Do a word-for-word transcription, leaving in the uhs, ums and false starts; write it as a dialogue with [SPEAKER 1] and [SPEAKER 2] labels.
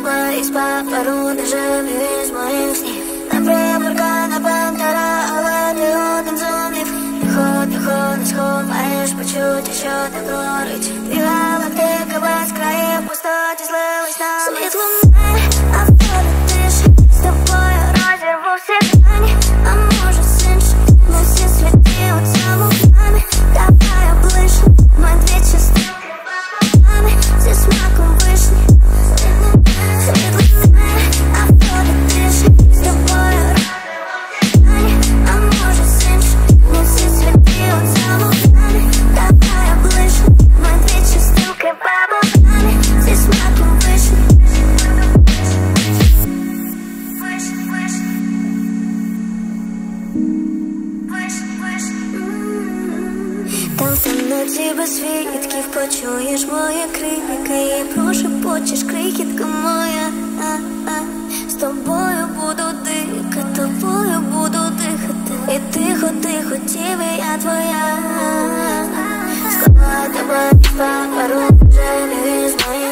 [SPEAKER 1] тебе із паперу, де живі з моїх снів. Неприборкана пантера, але ти один зумів. Тихо, тихо, не сховаєш почуття, що не горить. Дві галактики без країв, пустоті злились на світло мене, а в тебе тиша. З тобою розірву всі грані, а може з іншим. Ми всі святі у цьому плані. Давай облишим, ми дві частинки пополами, зі смаком вишні. Світло мене, а в тебе тиша. З тобою розірву всі грані, а може з іншим. Ми всі святі у цьому плані. Давай облишим, ми дві частинки пополами, зі смаком вишні. Там в темноті без свідків почуєш мої крики і прошепочеш крихітка моя. А-а. З тобою буду дихати, тобою буду дихати. І тихо, тихо, тіві, я твоя. Склала тебе з паперу, вже не з моїх.